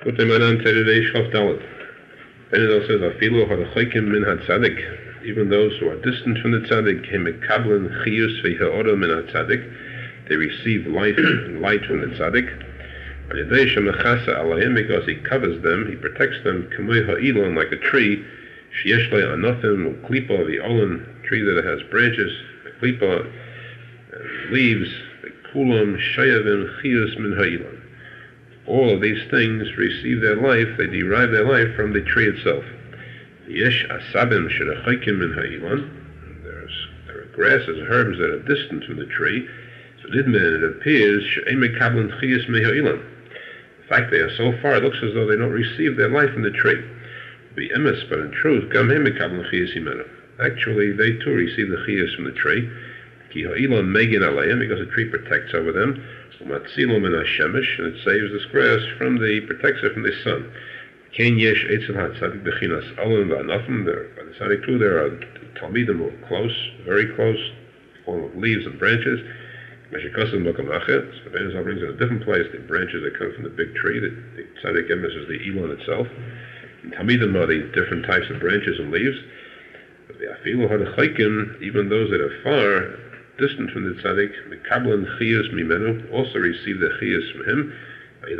Put them on today, Shlof Dalet. Benedel says, Afilu ha'lechokim min ha-tzadik. Even those who are distant from the tzaddik, hemekablen chiyus ve'ha'odah min ha-tzadik, they receive life and light from the tzaddik. Al-yadei shemechasa alayim, because he covers them, he protects them, k'moi ha'ilon, like a tree, sheyesh le anothim u'klipa v'olon, tree that has branches, klipa, leaves, kulam shayavim chiyus min ha'ilon. All of these things receive their life, they derive their life from the tree itself. Yesh asabim sherechokim min ha'ilon. There are grasses, herbs that are distant from the tree. So it appears she'ein mekablen chiyus min ha'ilon. In fact, they are so far, it looks as though they don't receive their life from the tree. Be emes, but in truth, gam hem mekablen chiyus himenu. Actually, they too receive the chiyus from the tree. Ki ha'ilon megin alayim, because the tree protects over them. Umatzilo min ha'shemesh, and it saves this grass protects it from the sun. Ken yesh etzel ha'tzadik bechinas alon va'anafim. By the tzaddik too, there are talmidim who are close, very close, full of leaves and branches. Meshikosim b'kamachet. So the Benazal brings in a different place the branches that come from the big tree. The tzaddik emes is the elon itself. And talmidim are the different types of branches and leaves. But the afilu ha'lechokim, even those that are far distant from the tzaddik, mekablen chiyus mimenu, also receive the chiyus from him. The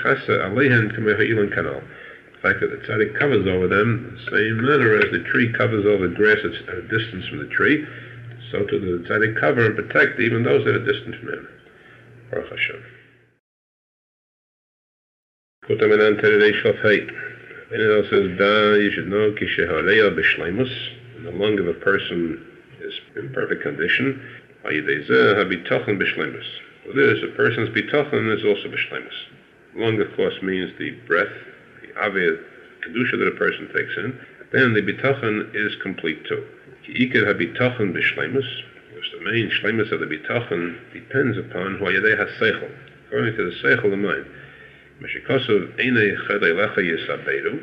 fact that the tzaddik covers over them the same manner as the tree covers over grass at a distance from the tree, so too does the tzaddik cover and protect even those that are distant from him. Baruch Hashem. Kutamenan Terei Shlof Hey. Benedel says, you should know, kishehareya b'shleimus, when the lung of a person is in perfect condition, with this, a person's bitachon is also b'shleimus. Lung, of course, means the breath, the avir, kedusha that a person takes in. Then the bitachon is complete too. Ki ikar ha-bitachon b'shleimus, because the main shleimus of the bitachon depends upon ha'yadei ha-seichel, according to the seichel, the mind. Meshikosov einei chedei lecha yisabedu.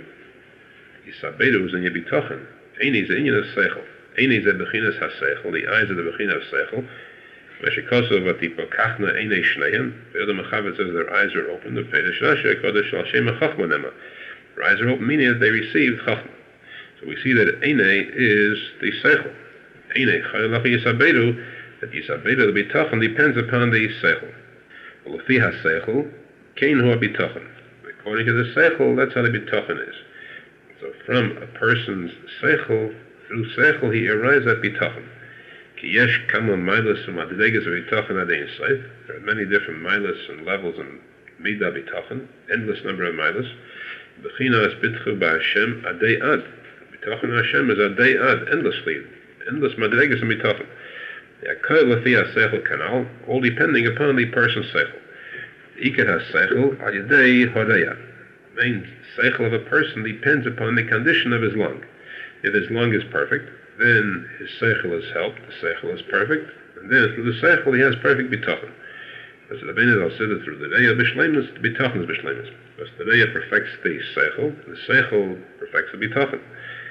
Yisabedu is in your bitachon. Einei is in your seichel. Einei ze bechinas ha-seichel, the eyes of the bechina of seichel. Meshikosov atipokachna einei shneim. The other mechavet says their eyes are open. The peidah shnashe kodesh al shem ha-chachma nema. Their eyes are open, meaning that they received chachma. So we see that einei is the seichel. Einei chedei lecha yisabedu, that yisabedu, the bitachon, depends upon the seichel. Lefi ha-seichel, kein hu ha-bitachon. According to the seichel, that's how the bitachon is. So from a person's seichel, through seichel, he arrives at bitachon. Ki yesh kama milas u'madregas bitachon adein seif. There are many different milas and levels in midah bitachon, endless number of milas. Bechina es bitchu ba'Hashem adei ad. Bitachon Hashem is adei ad, endlessly, endless madregas and bitachon. Yakol lefi ha-seichel kanal, all depending upon the person's seichel. Ikar ha-seichel al yadei horeya. The main seichel of a person depends upon the condition of his lung. If his lung is perfect, then his seichel is helped, the seichel is perfect, and then through the seichel he has perfect bitachon. As the Benedel said it through the reya b'shleimus, the bitachon is b'shleimus. Because the reya perfects the seichel perfects the bitachon.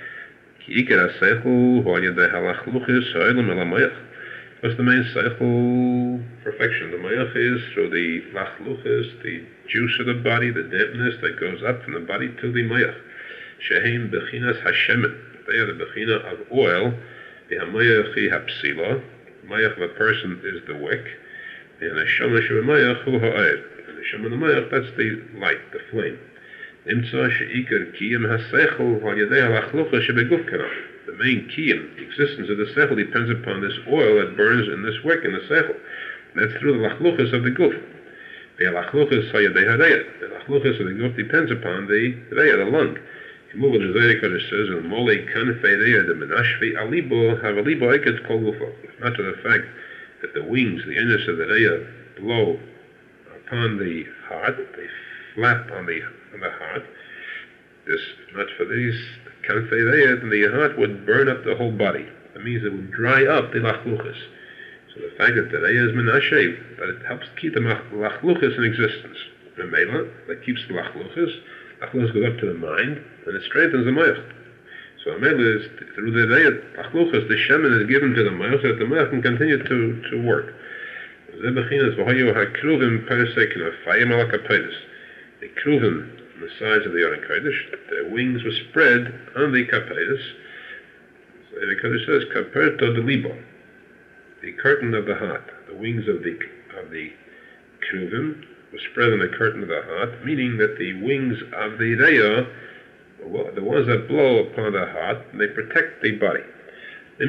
Ki ikar ha-seichel hu al yadei halachluchis ha'olam el ha-mayach. Because the main seichel perfection, the mayach, is through the lachluchis, the juice of the body, the dampness that goes up from the body to the mayach. Shehem bechinas hashemet. They are the bechina of oil. The hamayach ha-psila. The mayach of a person is the wick. The neshama shebemayach hu ha'ed. The neshama of the mayach, that's the light, the flame. Nimtza she'ikar kiyam ha-seichel al yadei halachluchis shebeguf kanal. The main kiyam, the existence of the seichel, depends upon this oil that burns in this wick in the seichel. That's through the lachluchis of the guf. The lachluchis hayadei hareya. The lachluchis of the guf depends upon the reya, the lung. Kimul v'Zayik says, "Mole kanfei reya de menashvi alibo havalibo eket kol gufo." Not to the fact that the wings, the endless of the reya, blow upon the heart, they flap on the heart. This, not for these kanfei reya, then the heart would burn up the whole body. That means it would dry up the lachluchis. So the fact that the reya is menashe, that it helps keep the lachluchis in existence. The mela that keeps the lachluchis. Lachluchis goes up to the mind, and it strengthens the mayach. So the mela is through the reya lachluchis, the shemen is given to the mayach, so that the mayach can continue to work. The kruvim on the sides of the Aron Kodesh. Their wings were spread on the Kapedus. So the Kodesh says, Kaperto de Libo, the curtain of the heart. The wings of the Kruvim were spread on the curtain of the heart, meaning that the wings of the Reya, the ones that blow upon the heart, they protect the body. So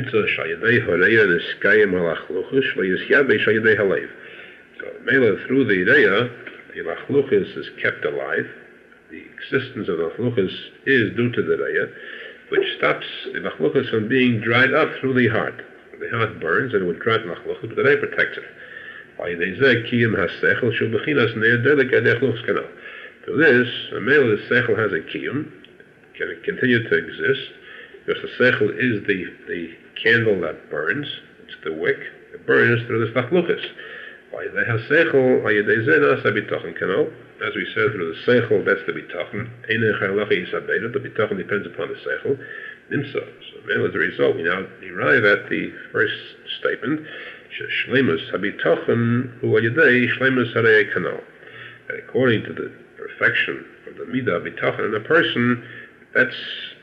Mela, through the Reya, the Lachluchis is kept alive. The existence of the Lachluchis is due to the Reya, which stops the Lachluchis from being dried up through the heart. The heart burns and it would dry the Lachluchis, but the Reya protects it. Through this, Mela, the Sechel has a Kiyum, can continue to exist, because the Sechel is the candle that burns, it's the wick, it burns through this Lachluchis. As we said, through the Sechel, that's the Bitachon. The Bitachon depends upon the Sechel. So, as a result, we now arrive at the first statement, Shleimus HaBitachon Hu Al-Yadei Shleimus Harei Kanal. According to the perfection of the Midah Bitachon in a person, that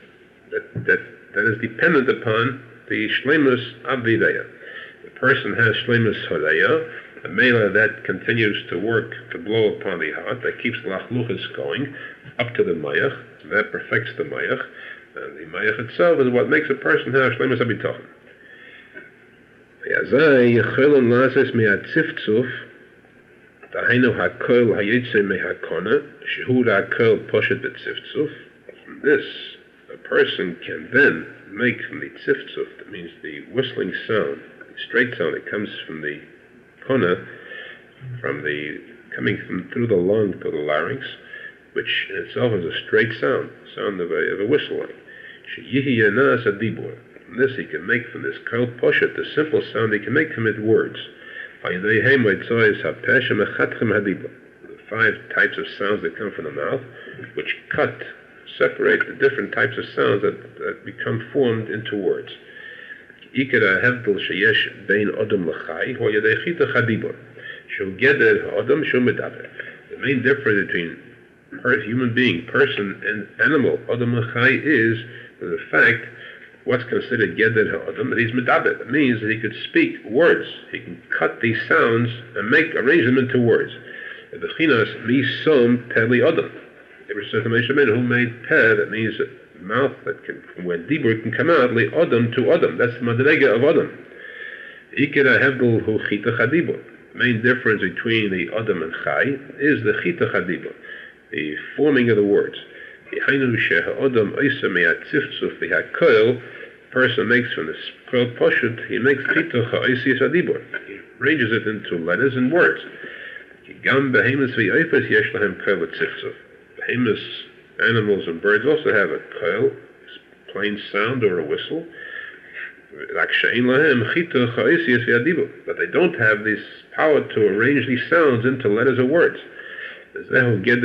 is dependent upon the Shleimus of the Reya. The person has Shleimus Hareya, a Mela that continues to work to blow upon the heart, that keeps the Lachluchis going up to the Mayach, that perfects the Mayach, and the Mayach itself is what makes a person have Shleimus HaBitachon. From this, a person can then make from the tziftzuf, that means the whistling sound, the straight sound that comes from the kona, coming through the lung to the larynx, which in itself is a straight sound of a whistle line. From this he can make from this kol poshet, the simple sound he can make from it words. The 5 types of sounds that come from the mouth, which separate the different types of sounds that become formed into words. The main difference between human being, person, and animal, Adam L'chai, is the fact what's considered Geder Ha'adam, that he's medaber. It means that he could speak words. He can cut these sounds and arrange them into words. The Chinas Misom Peli Adam. There was certain men who made peh, that means that mouth that can, where dibur can come out, li Adam to Adam. That's the madrega of Adam. Ikera Hevdel hu Chita Chadibur. The main difference between the Adam and Chai is the Chita Chadibur, the forming of the words. The person makes from this kol poshet, he makes Chita Cha'osis Adibur. He arranges it into letters and words. Gam behemoths v'yofes yesh lahem kol tziftzuf. Behemoths, animals and birds also have a kol, plain sound or a whistle. But they don't have this power to arrange these sounds into letters or words. This is the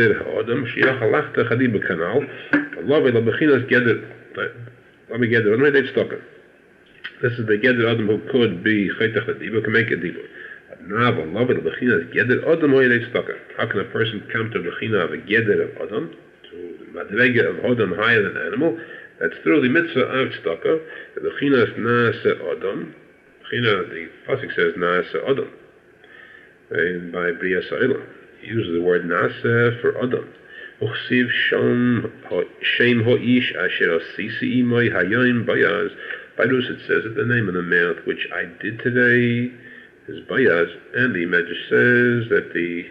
Geder Adam who could be Chaytach Ladibur, can make a Dibur. How can a person come to the Bechina of a Geder of Adam, to the Madrega of Adam higher than animal? That's through the mitzvah of tzedakah. The Bechina is Naaseh Adam. The pasuk says Naaseh Adam. And by Bria Sa'ila, he uses the word Naaseh for Adam. Uchsiv Shem Ho'ish Asher Asisi Imoi Hayim Bayaz. By this it says that the name of the mouth which I did today is Bayaz, and the Medrash says that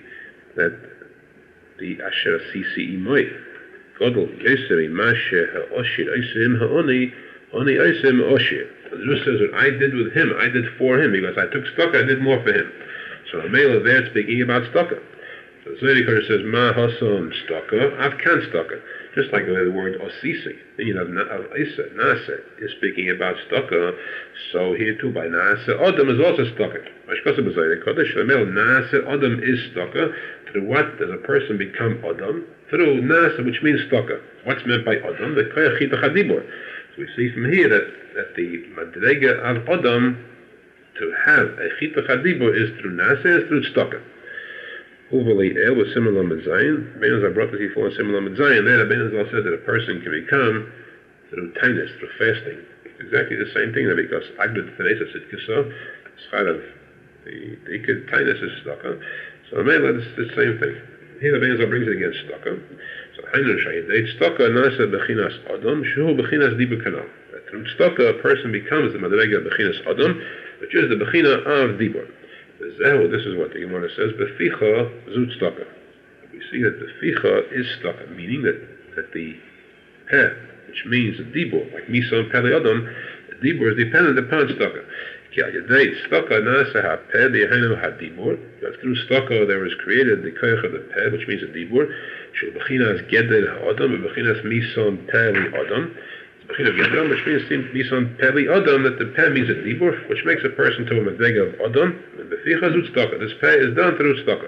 the Asher Asisi Imoi Godel Yoseri Masher Ha'oshir Osim Ha'oni Oni Osim Oshir. The Medrash says what I did with him, I did for him, because I took tzedakah, I did more for him. So the male is there speaking about tzedakah. So the Zedekar says Ma Hasom tzedakah, Avkan tzedakah. Just like the word Osisi, then you have Isa, Nasa, is speaking about tzedakah. So here too, by Nasa, Adam is also tzedakah. Nasa, Adam is tzedakah. Through what does a person become Adam? Through Nasa, which means tzedakah. What's meant by Adam? The Koyach Chita Chadibur. So we see from here that the Madrega of Adam, to have a Chita Chadibur, is through Nasa, is through tzedakah. Uvali El was similar with Zion. Ben Azar brought this before similar with Zion. There, Ben Azar said that a person can become through tinus, through fasting. It's exactly the same thing, because Agdud Tanesis it Kisa, Schadav, the tinus is stucca. So man, it's the same thing. Here the Ben Azar brings it against stucca. So Hainu Shayadate, stucca Nasa Bechinas Adam, Shu Bechinas Diba Kanal. Through stucca, a person becomes the Madrega Bechinas Adam, which is the Bechina of Dibur. This is what the Gemara says, Beficha Zut stucca. We see that Beficha is stucca, meaning that the Peh, which means the Dibur, like Misa and Peli Adam, the Dibur is dependent upon stucca. Stucca Nasa HaPeh, the Hainu HaDibur. Through stucca there was created the Koyach of the Peh, which means the Dibur. Shul Bechinas Geded HaAdam, Bechinas Misa and Peli Adam. Which means Mison Peli Adam, that the Peh means a Dibur, which makes a person to a Medvega of Adam, and the Ficha Zut Stucca. This Peh is done through Stucca.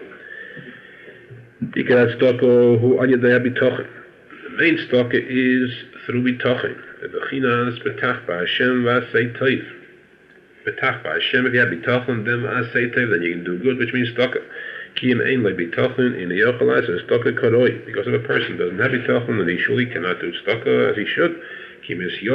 Ikat Stucca, who Ayadeh Bitochen. The main Stucca is through Bitochen. The Bechinas Betach Ba'Hashem V'Asei Teiv. Betach Ba'Hashem, if you have Bitochen, then V'Asei Teiv, then you can do good, which means Stucca. Kiyim Ein Le Bitochen in the Yochalas is Stucca Koroi. Because if a person doesn't have Bitochen, then he surely cannot do Stucca as he should. Because he's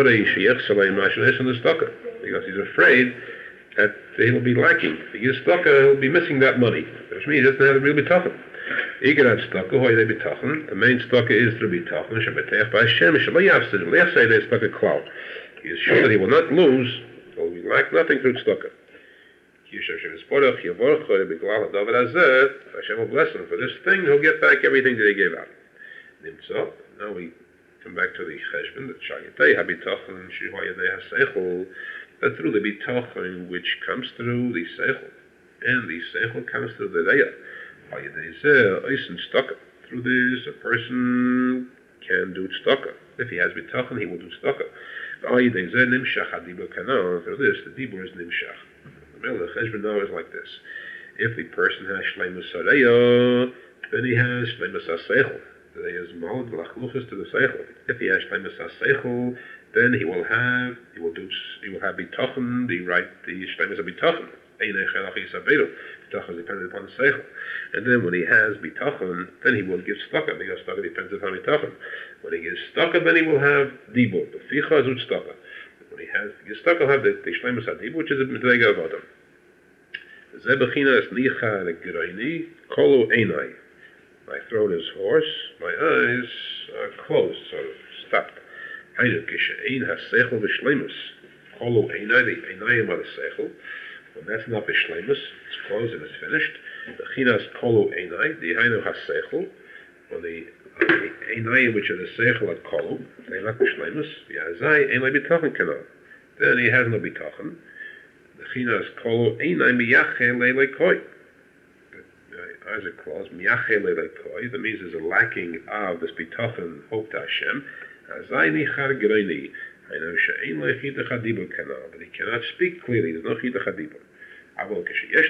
afraid that he'll be lacking. If he gets stuck, he'll be missing that money, which means he doesn't have a real bitachon. He can have stuck, the main stuck is through bitachon. He is sure that he will not lose, he will lack nothing through stuck. Hashem will bless him for this thing, he'll get back everything that he gave out. Now we come back to the cheshbon, that Shayatei HaBitachon Shihayadei HaSeichel, that through the Bitachon which comes through the Seichel, and the Seichel comes through the Reya, Hayadei Zeh Eisen Stucca. Through this, a person can do Stucca. If he has Bitachon, he will do Stucca. Hayadei Zeh Nimshach HaDibur Kanal. Through this, the Dibur is Nimshach. The cheshbon now is like this. If the person has Shleimus HaReya, then he has Shleimus HaSeichel. He is malad l'achluchas to the seichel. If he has shleimus seichel, then he will have bitachon, the shleimus bitachon. Einei chelach yisabedu. Bitachon is dependent upon the seichel. And then when he has bitachon, then he will give stucca, because stucca depends upon bitachon. When he gives stucca, then he will have dibur. Beficha zut stucca. When he gives stucca, he'll have the shleimus dibur, which is the medrega of Adam. Zeh bechinas nicha le'gereini kolu einai. My throat is hoarse, my eyes are closed, sort of stopped. Hainu kishein haseichel v'shleimus. Kolu einai, the einayim are the seichel. When that's not v'shleimus, it's closed and it's finished. Bechinas kolu einai, the hainu haseichel. When the einayim, which are the seichel at kolu, they're not v'shleimus. V'yazai ein le bitachon kanal. Then he has no bitachon. Bechinas kolu einai miyachel le'lekoi. Eyes are closed. That means there's a lacking of this bitachon, hope to Hashem. I know but he cannot speak clearly. There's no chidduch hadibur. But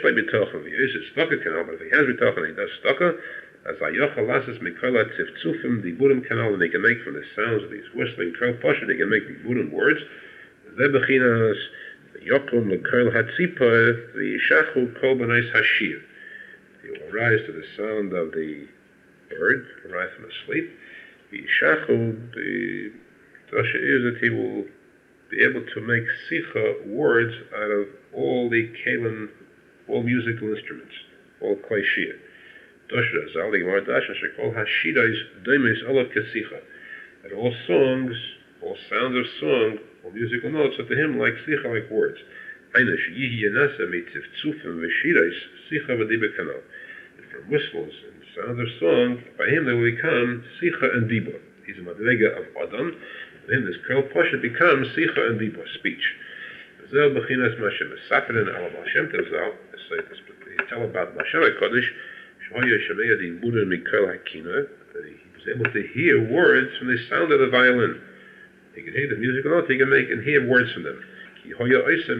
if he has bitachon, he does stucca. As ayochal lasses mikola tziftzufim diburim kanal, and they can make from the sounds of these whistling crow pasha, they can make the diburim words. Zebechinas yokum lekol hatzipa the shachu kol b'nais hashir. He will arise to the sound of the bird, arise from sleep. The shachud, the Tasha is that he will be able to make sicha, words, out of all the kalim, all musical instruments, all klei shir. Tasha Zal, the Gemara Dasha, shekol hashidais daimes olav kesicha. That all songs, all sounds of song, all musical notes are to him like sicha, like words. From whistles and sounds of song, by him they will become sicha and dibur. He's a madrega of Adam, and then this kol pasha becomes sicha and dibur, speech. They tell about Mashem HaKadosh, that he was able to hear words from the sound of the violin. He can hear the musical notes, he can make and hear words from them. Because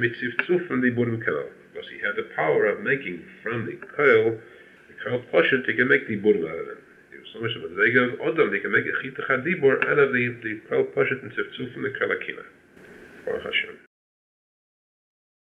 he had the power of making from the kol pasha, he can make the burim out of them. He was so much of a zega of Adam, he can make a chitach hadibur out of the kol pasha and tziftzuf from the kol akina. Baruch Hashem.